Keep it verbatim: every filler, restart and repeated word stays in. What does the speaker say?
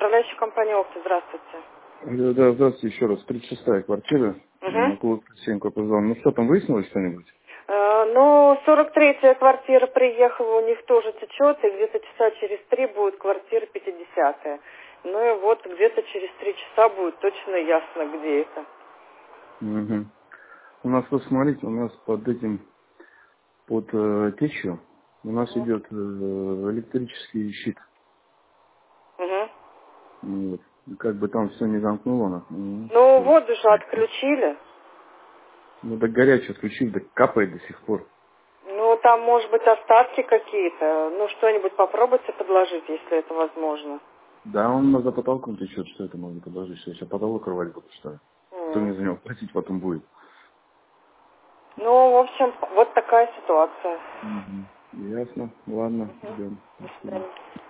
управляющая компания «Опти». Здравствуйте. Да, да, здравствуйте еще раз. тридцать шестая квартира, Угу. около семь позвал. Ну что там, выяснилось что-нибудь? Э, ну, сорок третья квартира приехала, у них тоже течет, и где-то часа через три будет квартира пятидесятая. Ну и вот где-то через три часа будет точно ясно, где это. Угу. У нас, вот смотрите, у нас под этим, под э, течью, у нас Угу. идет э, электрический щит. Угу. Вот. И как бы там все не замкнуло. Ну, Ну, то есть, воду же отключили. ну так горячее включили, так капает до сих пор. Ну, там, может быть, остатки какие-то. Ну, что-нибудь попробуйте подложить, если это возможно. Да, он за потолком течет, что это можно подложить, что я сейчас потолок рвать буду, что ли? Кто М. мне за него платить потом будет? Ну, в общем, вот такая ситуация. Угу. Ясно, ладно, Угу. ждем. До До свидания. свидания.